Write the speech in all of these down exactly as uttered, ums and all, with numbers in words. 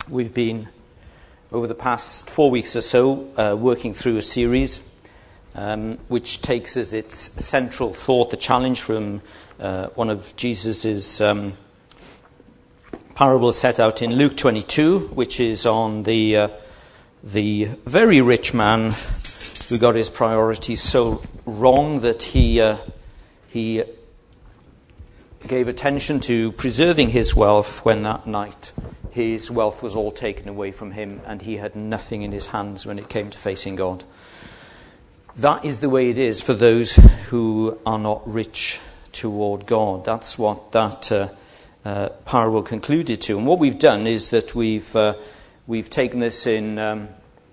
We've been, over the past four weeks or so, uh, working through a series um, which takes as its central thought the challenge from uh, one of Jesus's um, parables set out in Luke twenty-two, which is on the uh, the very rich man who got his priorities so wrong that he uh, he gave attention to preserving his wealth when that night his wealth was all taken away from him and he had nothing in his hands when it came to facing God. That is the way it is for those who are not rich toward God. That's what that uh, uh, parable concluded to. And what we've done is that we've uh, we've taken this in um,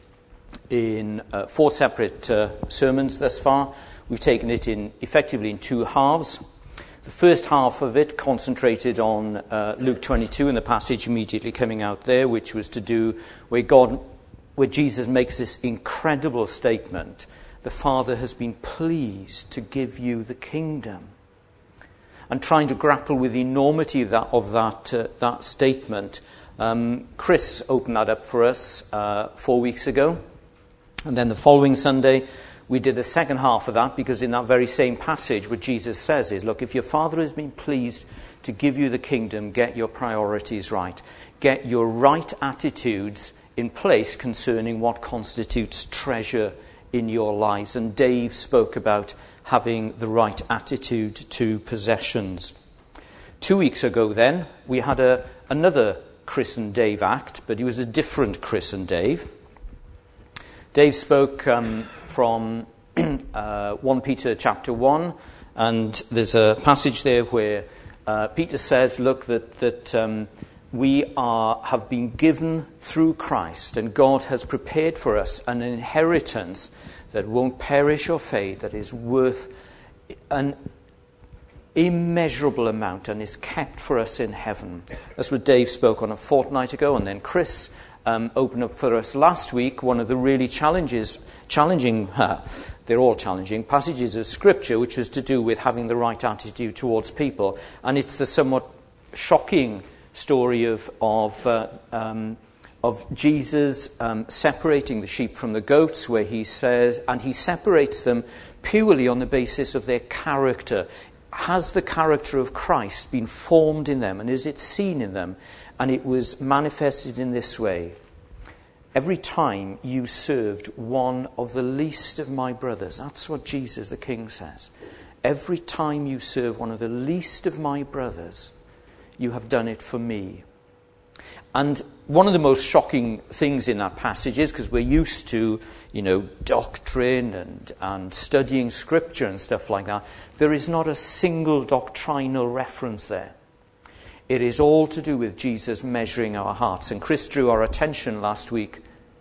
in uh, four separate uh, sermons thus far. We've taken it in effectively in two halves. The first half of it concentrated on uh, Luke twenty-two and the passage immediately coming out there, which was to do where God, where Jesus makes this incredible statement: "The Father has been pleased to give you the kingdom," and trying to grapple with the enormity of that of that uh, that statement. Um, Chris opened that up for us uh, four weeks ago, and then the following Sunday we did the second half of that, because in that very same passage what Jesus says is, look, if your Father has been pleased to give you the kingdom, get your priorities right. Get your right attitudes in place concerning what constitutes treasure in your lives. And Dave spoke about having the right attitude to possessions. Two weeks ago then, we had a, another Chris and Dave act, but he was a different Chris and Dave. Dave spoke um, from uh, First Peter chapter one, and there's a passage there where uh, Peter says, look, that, that um, we are have been given through Christ, and God has prepared for us an inheritance that won't perish or fade, that is worth an immeasurable amount and is kept for us in heaven. That's what Dave spoke on a fortnight ago, and then Chris Um, opened up for us last week one of the really challenges, challenging, uh, they're all challenging, passages of Scripture, which was to do with having the right attitude towards people. And it's the somewhat shocking story of of, uh, um, of Jesus um, separating the sheep from the goats, where he says, and he separates them purely on the basis of their character. Has the character of Christ been formed in them, and is it seen in them? And it was manifested in this way: every time you served one of the least of my brothers, that's what Jesus the King says, every time you serve one of the least of my brothers, you have done it for me. And one of the most shocking things in that passage is, because we're used to, you know, doctrine and, and studying Scripture and stuff like that, there is not a single doctrinal reference there. It is all to do with Jesus measuring our hearts. And Chris drew our attention last week.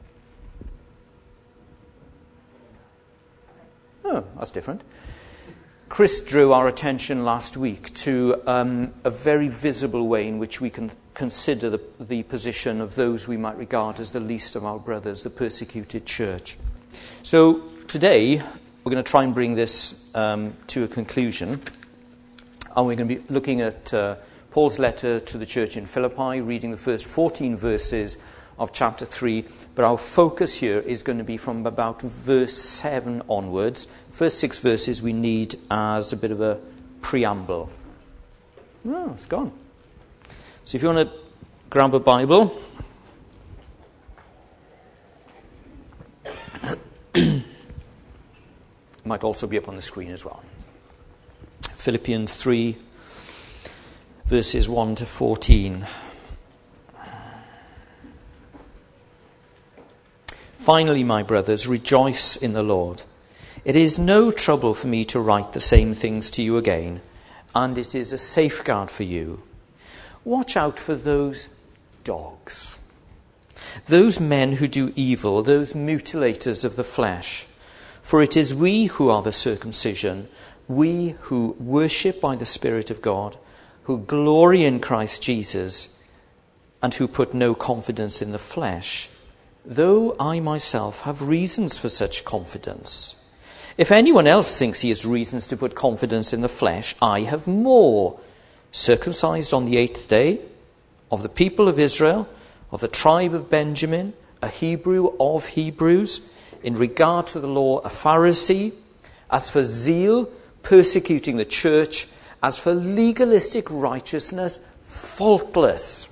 Oh, that's different. Chris drew our attention last week to um, a very visible way in which we can consider the, the position of those we might regard as the least of our brothers, the persecuted church. So today we're going to try and bring this um, to a conclusion. And we're going to be looking at Uh, Paul's letter to the church in Philippi, reading the first fourteen verses of chapter three. But our focus here is going to be from about verse seven onwards. First six verses we need as a bit of a preamble. Oh, it's gone. So if you want to grab a Bible. Might also be up on the screen as well. Philippians three. Verses one to fourteen. Finally, my brothers, rejoice in the Lord. It is no trouble for me to write the same things to you again, and it is a safeguard for you. Watch out for those dogs, those men who do evil, those mutilators of the flesh. For it is we who are the circumcision, we who worship by the Spirit of God, who glory in Christ Jesus, and who put no confidence in the flesh, though I myself have reasons for such confidence. If anyone else thinks he has reasons to put confidence in the flesh, I have more. Circumcised on the eighth day, of the people of Israel, of the tribe of Benjamin, a Hebrew of Hebrews, in regard to the law, a Pharisee, as for zeal, persecuting the church, as for legalistic righteousness, faultless.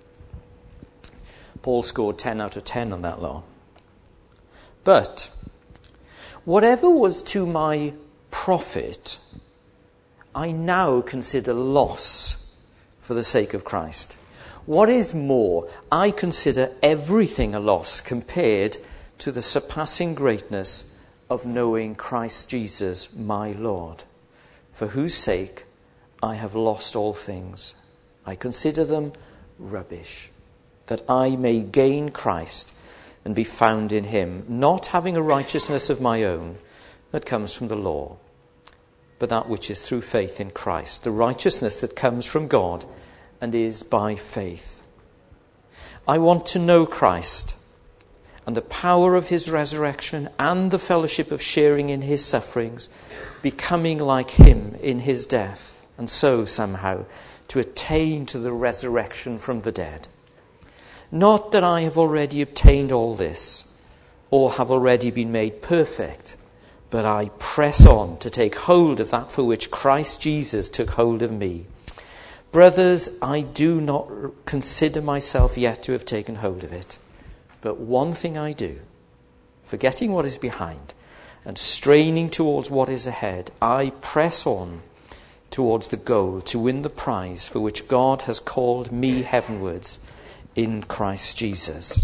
Paul scored ten out of ten on that law. But whatever was to my profit, I now consider loss for the sake of Christ. What is more, I consider everything a loss compared to the surpassing greatness of knowing Christ Jesus, my Lord, for whose sake I have lost all things. I consider them rubbish, that I may gain Christ and be found in him, not having a righteousness of my own that comes from the law, but that which is through faith in Christ, the righteousness that comes from God and is by faith. I want to know Christ and the power of his resurrection and the fellowship of sharing in his sufferings, becoming like him in his death, and so somehow to attain to the resurrection from the dead. Not that I have already obtained all this, or have already been made perfect, but I press on to take hold of that for which Christ Jesus took hold of me. Brothers, I do not consider myself yet to have taken hold of it, but one thing I do, forgetting what is behind and straining towards what is ahead, I press on towards the goal to win the prize for which God has called me heavenwards in Christ Jesus.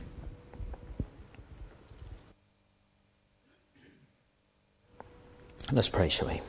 Let's pray, shall we?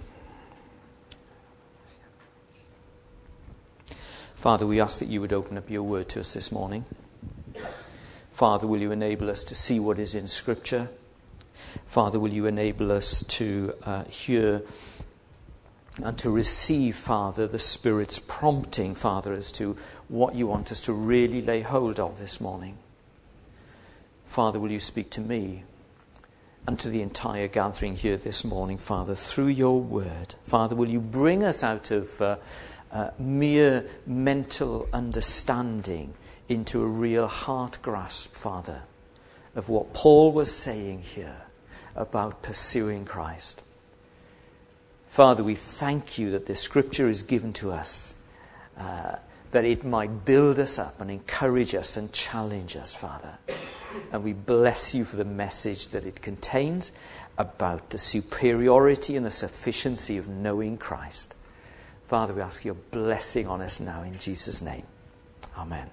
Father, we ask that you would open up your word to us this morning. Father, will you enable us to see what is in Scripture? Father, will you enable us to uh, hear and to receive, Father, the Spirit's prompting, Father, as to what you want us to really lay hold of this morning. Father, will you speak to me and to the entire gathering here this morning, Father, through your word. Father, will you bring us out of uh, uh, mere mental understanding into a real heart grasp, Father, of what Paul was saying here about pursuing Christ. Father, we thank you that this scripture is given to us, uh, that it might build us up and encourage us and challenge us, Father. And we bless you for the message that it contains about the superiority and the sufficiency of knowing Christ. Father, we ask your blessing on us now in Jesus' name. Amen.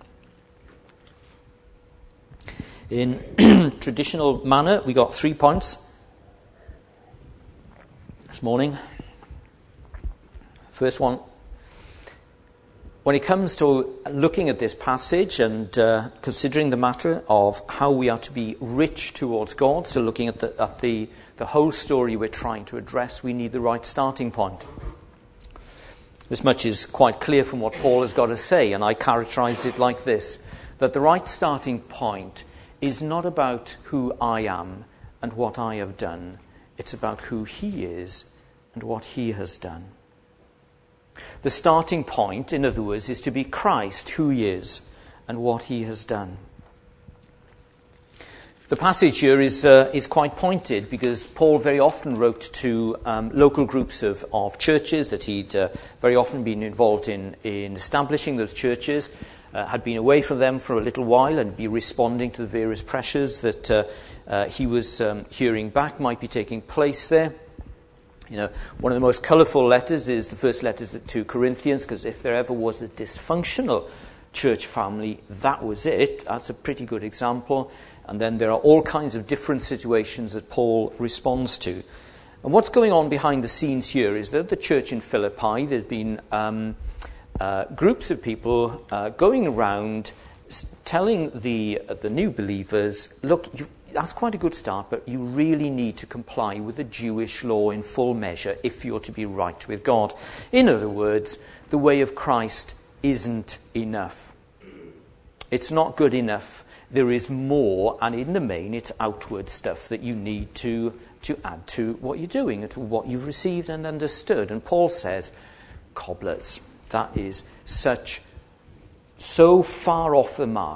In traditional manner, we got three points this morning. First one, when it comes to looking at this passage and uh, considering the matter of how we are to be rich towards God, so looking at the at the, the whole story we're trying to address, we need the right starting point. This much is quite clear from what Paul has got to say, and I characterized it like this, that the right starting point is not about who I am and what I have done. It's about who he is and what he has done. The starting point, in other words, is to be Christ, who he is and what he has done. The passage here is uh, is quite pointed because Paul very often wrote to um, local groups of, of churches that he'd uh, very often been involved in, in establishing those churches, uh, had been away from them for a little while and be responding to the various pressures that uh, uh, he was um, hearing back might be taking place there. You know, one of the most colourful letters is the first letter to Corinthians, because if there ever was a dysfunctional church family, that was it. That's a pretty good example. And then there are all kinds of different situations that Paul responds to. And what's going on behind the scenes here is that the church in Philippi, there's been um, uh, groups of people uh, going around telling the uh, the new believers, look, you that's quite a good start, but you really need to comply with the Jewish law in full measure if you're to be right with God. In other words, the way of Christ isn't enough. It's not good enough. There is more, and in the main, it's outward stuff that you need to, to add to what you're doing, and to what you've received and understood. And Paul says, cobblers, that is such, so far off the mark.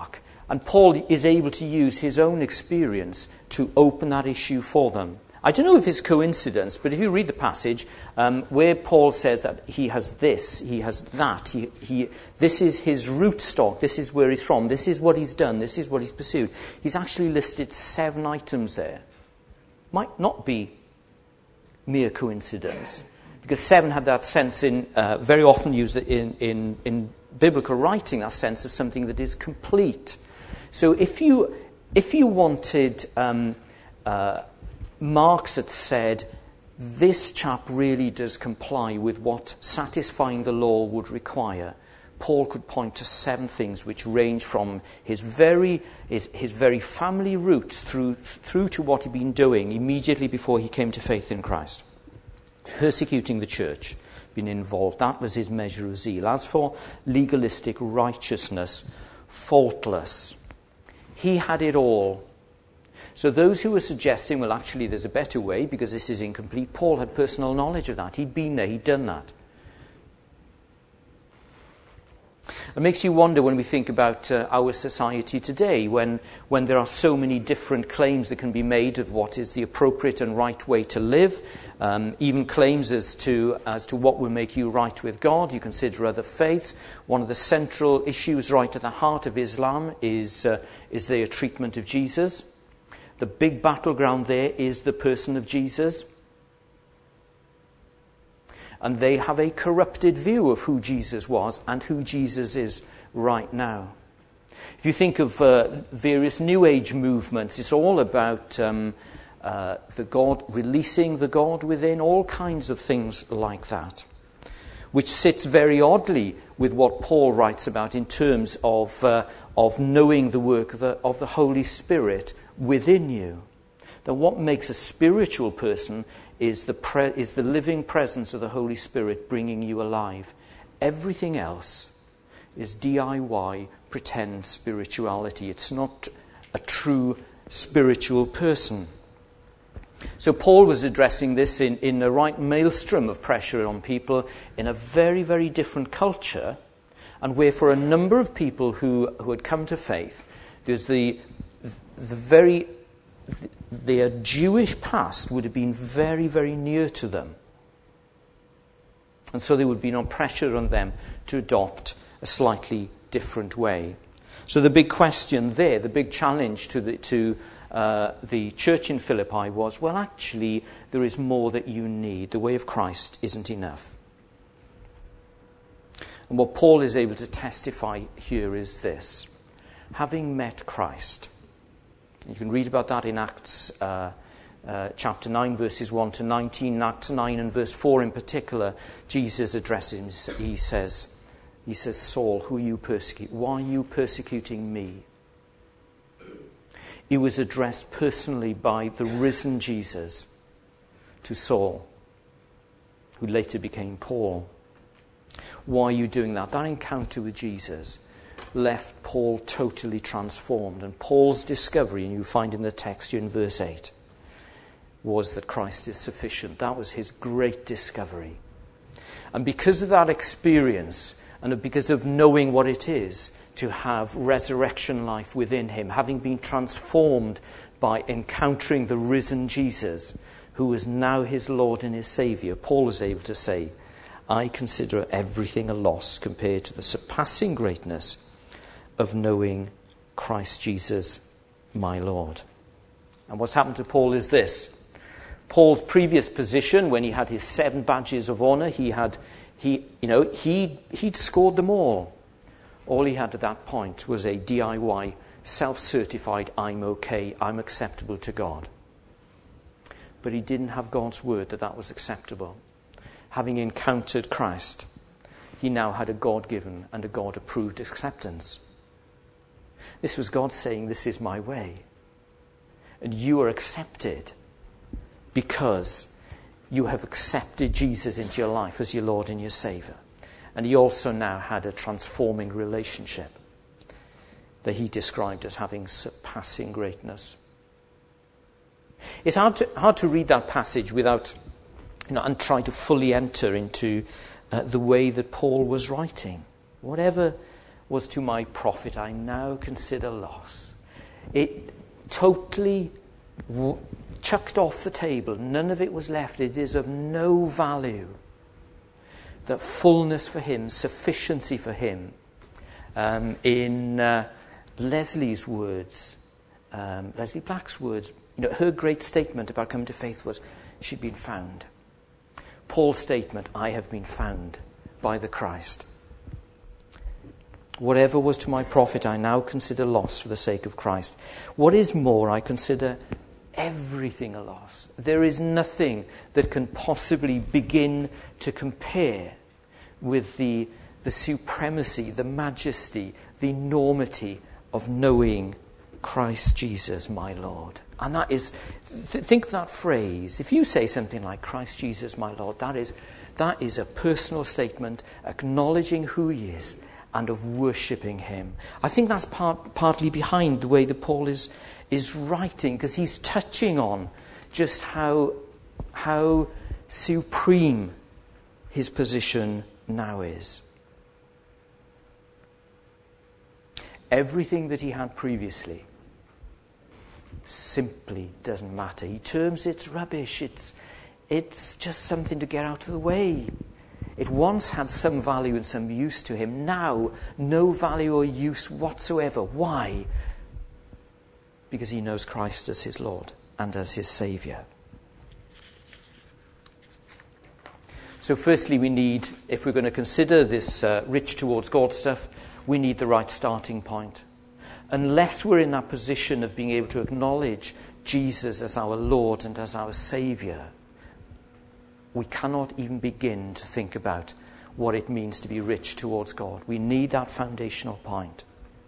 And Paul is able to use his own experience to open that issue for them. I don't know if it's coincidence, but if you read the passage um, where Paul says that he has this, he has that, he, he, this is his root stock, this is where he's from, this is what he's done, this is what he's pursued. He's actually listed seven items there. Might not be mere coincidence, because seven had that sense in, uh, very often used in, in, in biblical writing, that sense of something that is complete. So if you if you wanted um, uh, marks that said, this chap really does comply with what satisfying the law would require, Paul could point to seven things which range from his very his, his very family roots through through to what he'd been doing immediately before he came to faith in Christ. Persecuting the church, been involved. That was his measure of zeal. As for legalistic righteousness, faultless. He had it all. So those who were suggesting, well, actually there's a better way because this is incomplete, Paul had personal knowledge of that. He'd been there, he'd done that. It makes you wonder when we think about uh, our society today, when when there are so many different claims that can be made of what is the appropriate and right way to live, um, even claims as to as to what will make you right with God. You consider other faiths. One of the central issues right at the heart of Islam is uh, is their treatment of Jesus. The big battleground there is the person of Jesus. And they have a corrupted view of who Jesus was and who Jesus is right now. If you think of uh, various New Age movements, it's all about um, uh, the God, releasing the God within, all kinds of things like that, which sits very oddly with what Paul writes about in terms of uh, of knowing the work of the, of the Holy Spirit within you. Now, what makes a spiritual person is the pre- is the living presence of the Holy Spirit bringing you alive. Everything else is D I Y, pretend spirituality. It's not a true spiritual person. So Paul was addressing this in, in the right maelstrom of pressure on people in a very, very different culture, and where for a number of people who, who had come to faith, there's the the very their Jewish past would have been very, very near to them. And so there would be no pressure on them to adopt a slightly different way. So the big question there, the big challenge to the, to uh, the church in Philippi was, well, actually, there is more that you need. The way of Christ isn't enough. And what Paul is able to testify here is this. Having met Christ, you can read about that in Acts uh, uh, chapter nine, verses one to nineteen. In Acts nine and verse four in particular, Jesus addresses him. He says, he says, Saul, who are you persecuting? Why are you persecuting me? He was addressed personally by the risen Jesus to Saul, who later became Paul. Why are you doing that? That encounter with Jesus left Paul totally transformed. And Paul's discovery, and you find in the text here in verse eight, was that Christ is sufficient. That was his great discovery. And because of that experience, and because of knowing what it is to have resurrection life within him, having been transformed by encountering the risen Jesus, who is now his Lord and his Saviour, Paul was able to say, I consider everything a loss compared to the surpassing greatness of knowing Christ Jesus, my Lord. And what's happened to Paul is this. Paul's previous position, when he had his seven badges of honor, he had, he, you know, he he'd scored them all. All he had at that point was a D I Y, self-certified, I'm okay, I'm acceptable to God. But he didn't have God's word that that was acceptable. Having encountered Christ, he now had a God-given and a God-approved acceptance. This was God saying, this is my way. And you are accepted because you have accepted Jesus into your life as your Lord and your Saviour. And he also now had a transforming relationship that he described as having surpassing greatness. It's hard to, hard to read that passage without, you know, and try to fully enter into uh, the way that Paul was writing. Whatever, was to my profit, I now consider loss. It totally w- chucked off the table. None of it was left. It is of no value. That fullness for him, sufficiency for him. Um, in uh, Leslie's words, um, Leslie Black's words, you know, her great statement about coming to faith was, she'd been found. Paul's statement, I have been found by the Christ. Whatever was to my profit, I now consider loss for the sake of Christ. What is more, I consider everything a loss. There is nothing that can possibly begin to compare with the, the supremacy, the majesty, the enormity of knowing Christ Jesus, my Lord. And that is, th- think of that phrase. If you say something like Christ Jesus, my Lord, that is, that is a personal statement acknowledging who he is and of worshipping him. I think that's part, partly behind the way that Paul is is writing, because he's touching on just how how supreme his position now is. Everything that he had previously simply doesn't matter. He terms it rubbish. It's it's just something to get out of the way. It once had some value and some use to him. Now, no value or use whatsoever. Why? Because he knows Christ as his Lord and as his Saviour. So firstly, we need, if we're going to consider this uh, rich towards God stuff, we need the right starting point. Unless we're in that position of being able to acknowledge Jesus as our Lord and as our Saviour, we cannot even begin to think about what it means to be rich towards God. We need that foundational point.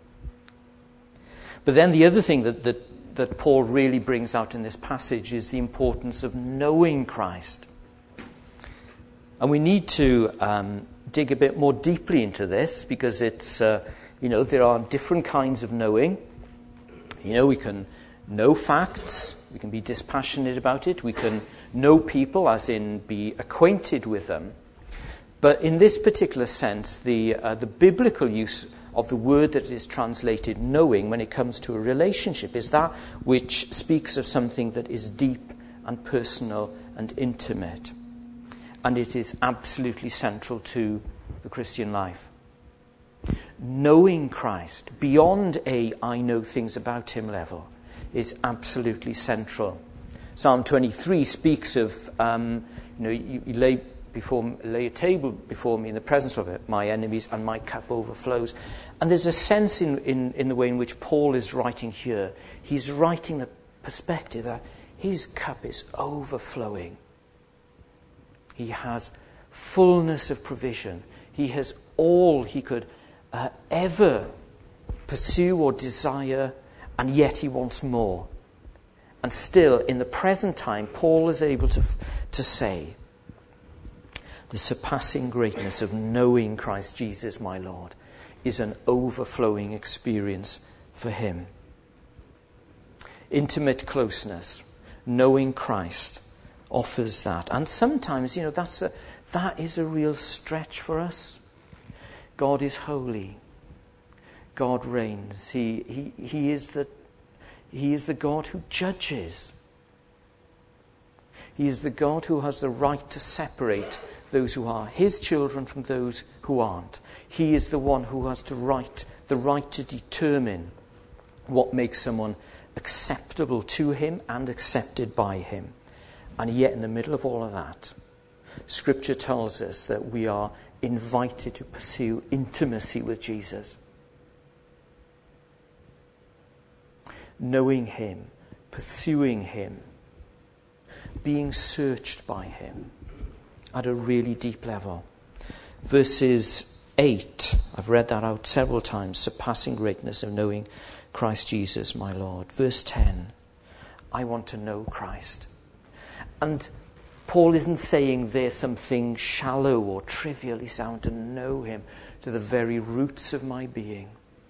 But then the other thing that, that, that Paul really brings out in this passage is the importance of knowing Christ. And we need to um, dig a bit more deeply into this, because it's, uh, you know, there are different kinds of knowing. You know, we can know facts, we can be dispassionate about it, we can know people, as in be acquainted with them. But in this particular sense, the uh, the biblical use of the word that is translated knowing when it comes to a relationship is that which speaks of something that is deep and personal and intimate. And it is absolutely central to the Christian life. Knowing Christ beyond a I know things about him level is absolutely central. Psalm twenty-three speaks of, um, you know, you, you lay before lay a table before me in the presence of it, my enemies, and my cup overflows. And there's a sense in, in, in the way in which Paul is writing here. He's writing the perspective that his cup is overflowing. He has fullness of provision. He has all he could uh, ever pursue or desire, and yet he wants more. And still, in the present time, Paul is able to, to say, the surpassing greatness of knowing Christ Jesus, my Lord, is an overflowing experience for him. Intimate closeness, knowing Christ, offers that. And sometimes, you know, that's a, that is a real stretch for us. God is holy. God reigns. He, he, he is the He is the God who judges. He is the God who has the right to separate those who are his children from those who aren't. He is the one who has the right, the right to determine what makes someone acceptable to him and accepted by him. And yet in the middle of all of that, Scripture tells us that we are invited to pursue intimacy with Jesus. Knowing him, pursuing him, being searched by him at a really deep level. Verses eight, I've read that out several times, surpassing greatness of knowing Christ Jesus, my Lord. Verse ten, I want to know Christ. And Paul isn't saying there's something shallow or trivial. He's saying to know him to the very roots of my being.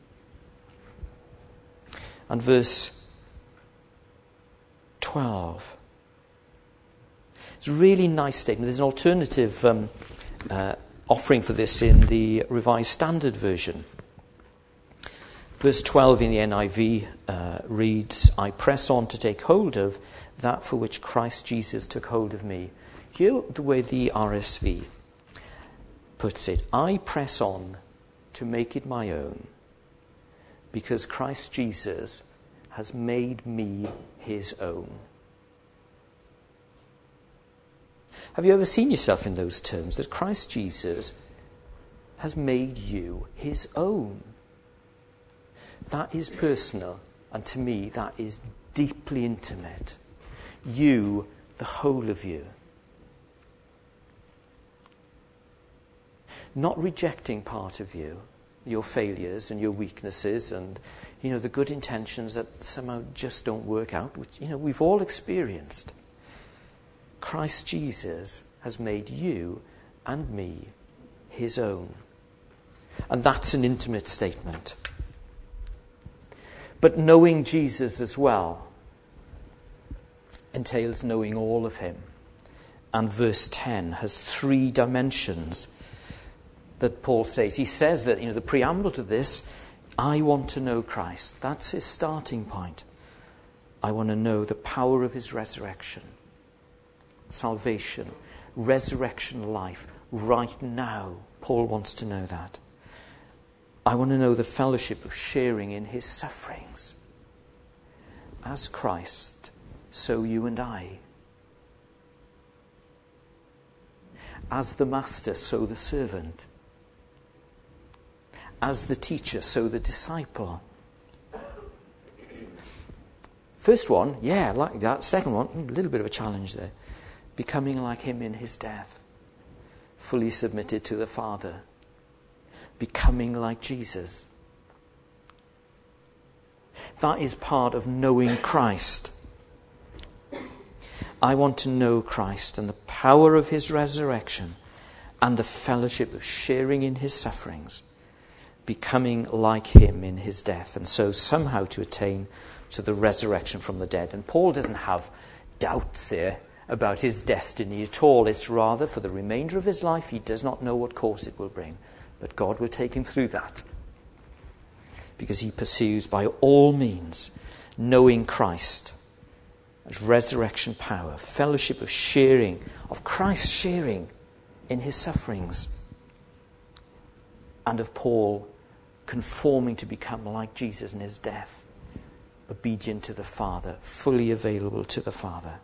And verse twelve. It's a really nice statement. There's an alternative um, uh, offering for this in the Revised Standard Version. Verse twelve in the N I V uh, reads, I press on to take hold of that for which Christ Jesus took hold of me. Hear the way the R S V puts it. I press on to make it my own because Christ Jesus has made me his own. Have you ever seen yourself in those terms, that Christ Jesus has made you his own? That is personal, and to me that is deeply intimate. You, the whole of you. Not rejecting part of you, your failures and your weaknesses and, you know, the good intentions that somehow just don't work out, which, you know, we've all experienced. Christ Jesus has made you and me his own. And that's an intimate statement. But knowing Jesus as well entails knowing all of him. And verse ten has three dimensions that Paul says. He says that, you know, the preamble to this, I want to know Christ. That's his starting point. I want to know the power of his resurrection, salvation, resurrection life right now. Paul wants to know that. I want to know the fellowship of sharing in his sufferings. As Christ, so you and I. As the master, so the servant. As the teacher, so the disciple. First one, yeah, like that. Second one, a little bit of a challenge there. Becoming like him in his death. Fully submitted to the Father. Becoming like Jesus. That is part of knowing Christ. I want to know Christ and the power of his resurrection and the fellowship of sharing in his sufferings, becoming like him in his death, and so somehow to attain to the resurrection from the dead. And Paul doesn't have doubts there about his destiny at all. It's rather for the remainder of his life, he does not know what course it will bring. But God will take him through that. Because he pursues by all means knowing Christ as resurrection power, fellowship of sharing, of Christ sharing in his sufferings. And of Paul conforming to become like Jesus in his death, obedient to the Father, fully available to the Father.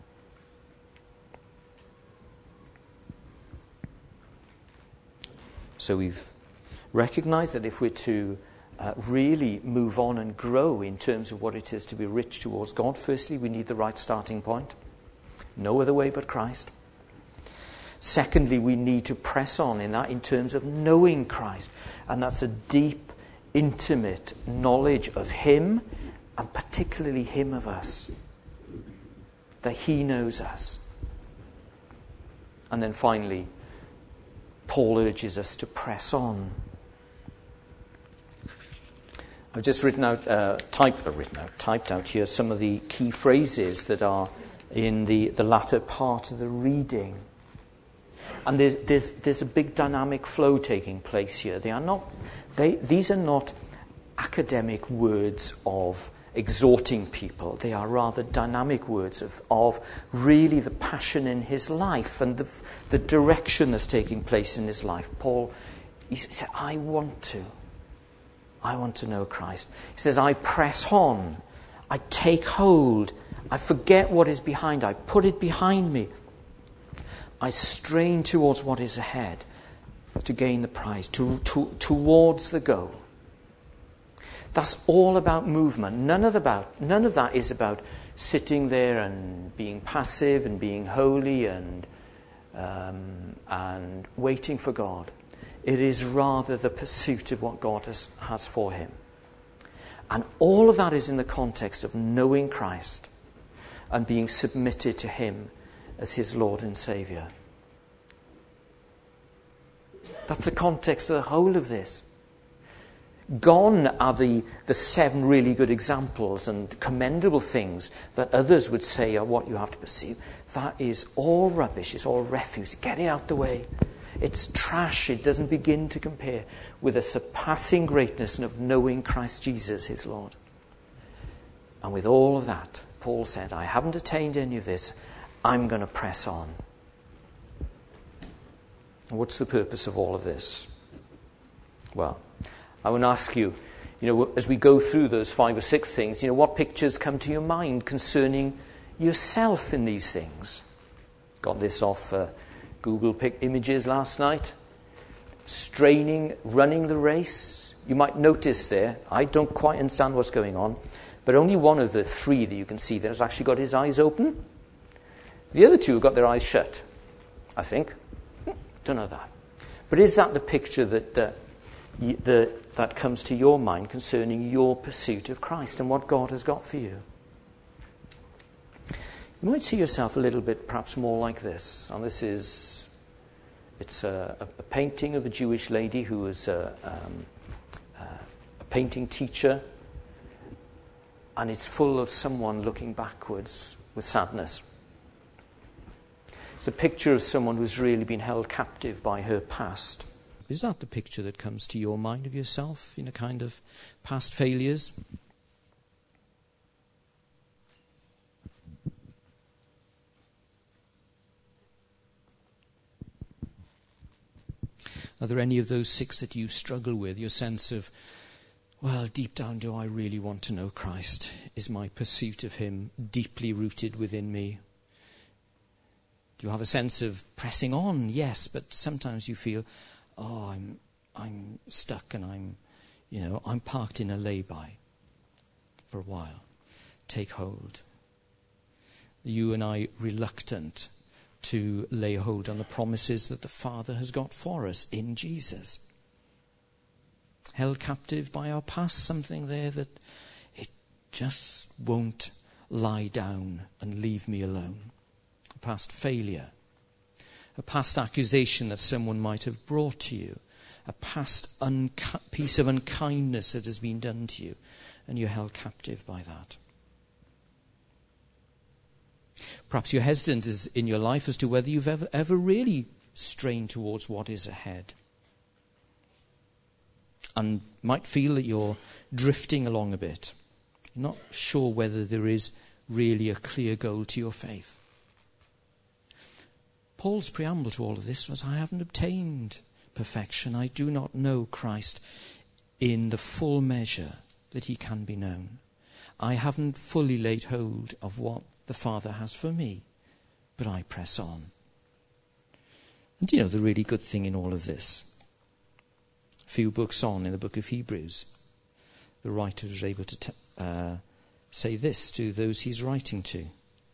So we've recognized that if we're to uh, really move on and grow in terms of what it is to be rich towards God, firstly, we need the right starting point. No other way but Christ. Secondly, we need to press on in that in terms of knowing Christ. And that's a deep, intimate knowledge of him, and particularly him of us. That he knows us. And then finally, Paul urges us to press on. I've just written out, uh, typed, uh, written out, typed out here some of the key phrases that are in the, the latter part of the reading. And there's, there's, there's a big dynamic flow taking place here. They are not, they, these are not academic words of exhorting people. They are rather dynamic words of, of really the passion in his life and the, the direction that's taking place in his life. Paul, he said, I want to. I want to know Christ. He says, I press on. I take hold. I forget what is behind. I put it behind me. I strain towards what is ahead to gain the prize, to, to, towards the goal. That's all about movement. None of, about, none of that is about sitting there and being passive and being holy and, um, and waiting for God. It is rather the pursuit of what God has, has for him. And all of that is in the context of knowing Christ and being submitted to him as his Lord and Saviour. That's the context of the whole of this. Gone are the, the seven really good examples and commendable things that others would say are what you have to pursue. That is all rubbish. It's all refuse. Get it out the way. It's trash. It doesn't begin to compare with the surpassing greatness of knowing Christ Jesus, his Lord. And with all of that, Paul said, I haven't attained any of this. I'm going to press on. And what's the purpose of all of this? Well, I want to ask you, you know, as we go through those five or six things, you know, what pictures come to your mind concerning yourself in these things? Got this off uh, Google pic images last night. Straining, running the race. You might notice there, I don't quite understand what's going on, but only one of the three that you can see there has actually got his eyes open. The other two have got their eyes shut, I think. Don't know that. But is that the picture that uh, y- the, that comes to your mind concerning your pursuit of Christ and what God has got for you? You might see yourself a little bit perhaps more like this. And this is, it's a, a painting of a Jewish lady who was a, um, a painting teacher. And it's full of someone looking backwards with sadness. It's a picture of someone who's really been held captive by her past. Is that the picture that comes to your mind of yourself in a kind of past failures? Are there any of those six that you struggle with? Your sense of, well, deep down, do I really want to know Christ? Is my pursuit of him deeply rooted within me? Do you have a sense of pressing on? Yes, but sometimes you feel, oh, I'm I'm stuck and I'm, you know, I'm parked in a lay-by for a while. Take hold. You and I reluctant to lay hold on the promises that the Father has got for us in Jesus. Held captive by our past, something there that it just won't lie down and leave me alone. A past failure, a past accusation that someone might have brought to you, a past unki- piece of unkindness that has been done to you, and you're held captive by that. Perhaps you're hesitant as in your life as to whether you've ever, ever really strained towards what is ahead. And might feel that you're drifting along a bit. You're not sure whether there is really a clear goal to your faith. Paul's preamble to all of this was, I haven't obtained perfection. I do not know Christ in the full measure that he can be known. I haven't fully laid hold of what the Father has for me, but I press on. And you know the really good thing in all of this? A few books on in the book of Hebrews, the writer was able to t- uh, say this to those he's writing to.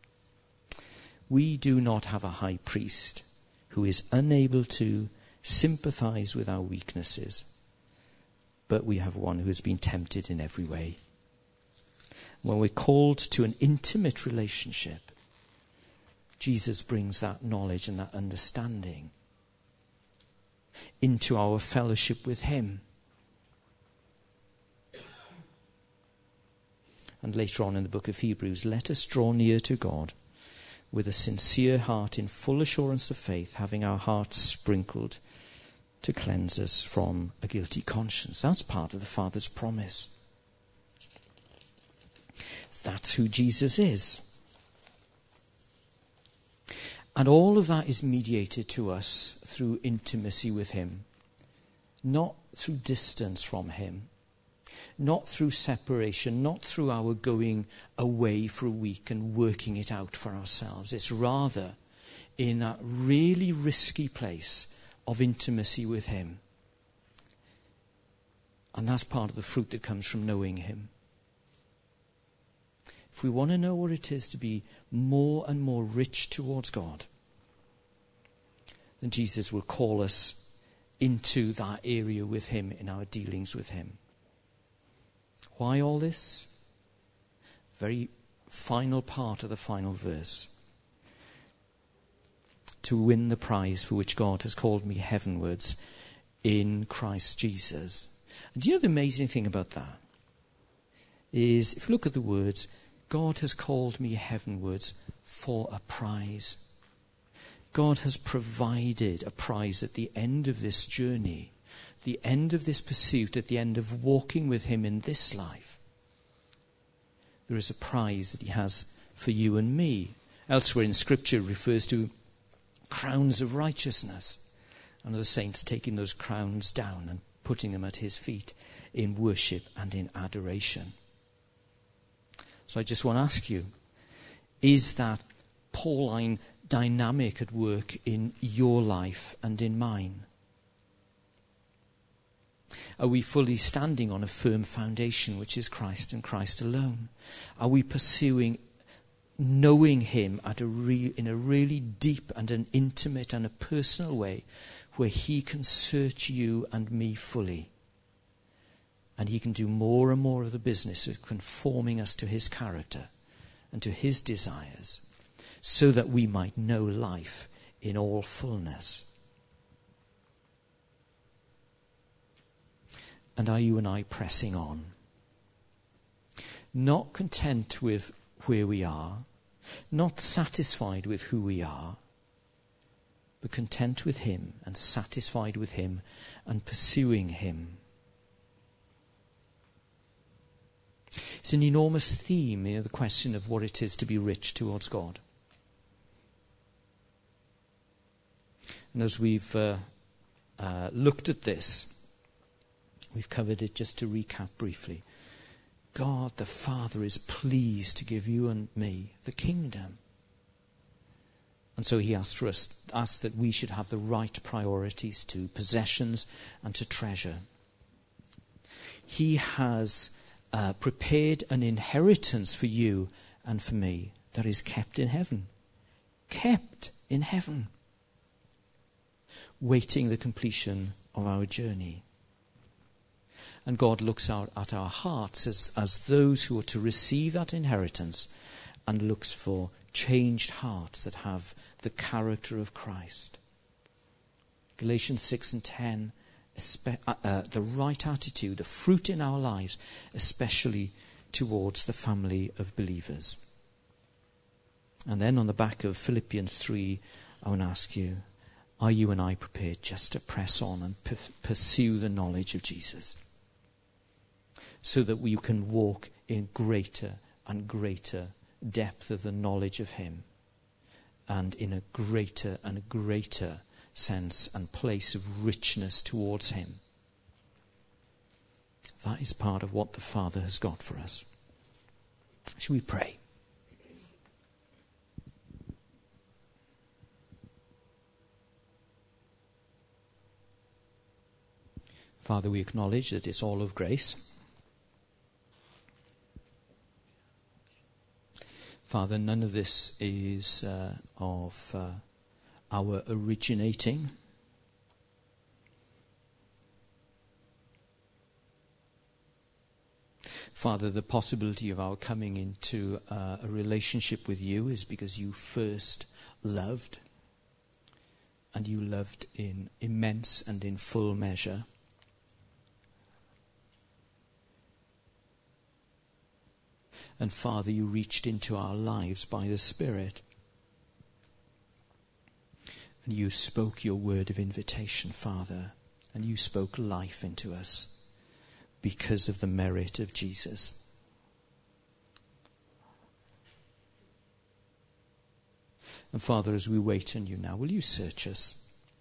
We do not have a high priest who is unable to sympathize with our weaknesses, but we have one who has been tempted in every way. When we're called to an intimate relationship, Jesus brings that knowledge and that understanding into our fellowship with him. And later on in the book of Hebrews, let us draw near to God with a sincere heart in full assurance of faith, having our hearts sprinkled to cleanse us from a guilty conscience. That's part of the Father's promise. That's who Jesus is. And all of that is mediated to us through intimacy with him. Not through distance from him. Not through separation. Not through our going away for a week and working it out for ourselves. It's rather in that really risky place of intimacy with him. And that's part of the fruit that comes from knowing him. If we want to know what it is to be more and more rich towards God, then Jesus will call us into that area with him in our dealings with him. Why all this? Very final part of the final verse. To win the prize for which God has called me heavenwards in Christ Jesus. And do you know the amazing thing about that? Is, if you look at the words, God has called me heavenwards for a prize. God has provided a prize at the end of this journey, the end of this pursuit, at the end of walking with him in this life. There is a prize that he has for you and me. Elsewhere in Scripture refers to crowns of righteousness, and the saints taking those crowns down and putting them at his feet in worship and in adoration. So I just want to ask you, is that Pauline dynamic at work in your life and in mine? Are we fully standing on a firm foundation, which is Christ and Christ alone? Are we pursuing knowing him at a re- in a really deep and an intimate and a personal way, where he can search you and me fully? And he can do more and more of the business of conforming us to his character and to his desires, so that we might know life in all fullness. And are you and I pressing on? Not content with where we are, not satisfied with who we are, but content with him and satisfied with him and pursuing him. It's an enormous theme, you know, the question of what it is to be rich towards God. And as we've uh, uh, looked at this, we've covered it just to recap briefly. God the Father is pleased to give you and me the kingdom. And so he asked for us, asked that we should have the right priorities to possessions and to treasure. He has uh, prepared an inheritance for you and for me that is kept in heaven. Kept in heaven. Waiting the completion of our journey. And God looks out at our hearts as, as those who are to receive that inheritance, and looks for changed hearts that have the character of Christ. Galatians six and ten, uh, uh, the right attitude, the fruit in our lives, especially towards the family of believers. And then on the back of Philippians three, I want to ask you, are you and I prepared just to press on and p- pursue the knowledge of Jesus, so that we can walk in greater and greater depth of the knowledge of him, and in a greater and a greater sense and place of richness towards him? That is part of what the Father has got for us. Shall we pray? Father, we acknowledge that it's all of grace. Father, none of this is uh, of uh, our originating. Father, the possibility of our coming into uh, a relationship with you is because you first loved, and you loved in immense and in full measure. And Father, you reached into our lives by the Spirit. And you spoke your word of invitation, Father. And you spoke life into us because of the merit of Jesus. And Father, as we wait on you now, will you search us?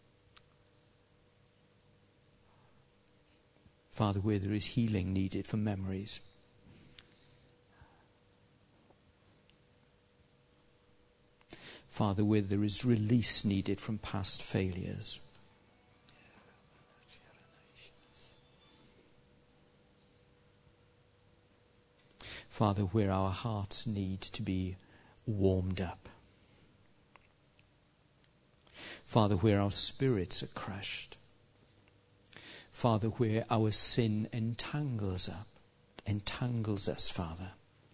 Father, where there is healing needed for memories, Father, where there is release needed from past failures, Father, where our hearts need to be warmed up, Father, where our spirits are crushed, Father, where our sin entangles up, entangles us, Father.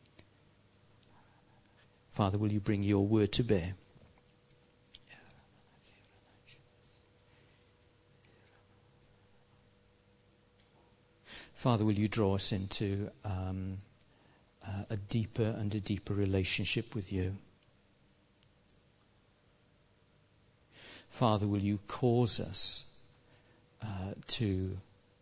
Father, will you bring your word to bear? Father, will you draw us into um, uh, a deeper and a deeper relationship with you? Father, will you cause us uh, to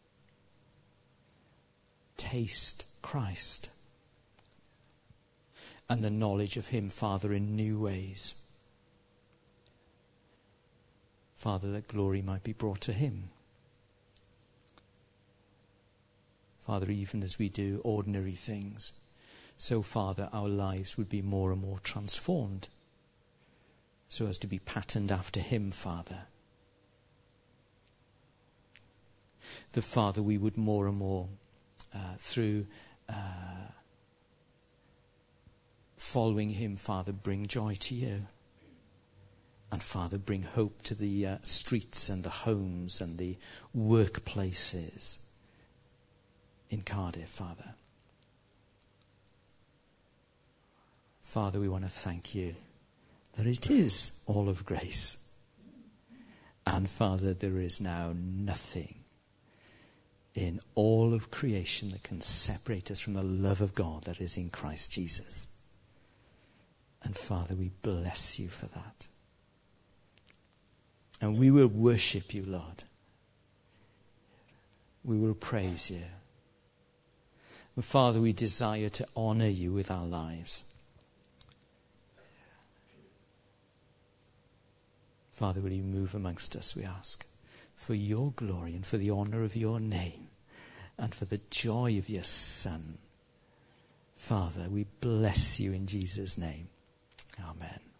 taste Christ and the knowledge of him, Father, in new ways. Father, that glory might be brought to him. Father, even as we do ordinary things, so, Father, our lives would be more and more transformed so as to be patterned after him, Father. That, Father, we would more and more, uh, through uh, following him, Father, bring joy to you. And, Father, bring hope to the uh, streets and the homes and the workplaces in Cardiff, Father. Father, we want to thank you that it is all of grace. And, Father, there is now nothing in all of creation that can separate us from the love of God that is in Christ Jesus. And, Father, we bless you for that. And we will worship you, Lord. We will praise you. And, Father, we desire to honor you with our lives. Father, will you move amongst us, we ask, for your glory and for the honor of your name and for the joy of your Son. Father, we bless you in Jesus' name. Amen.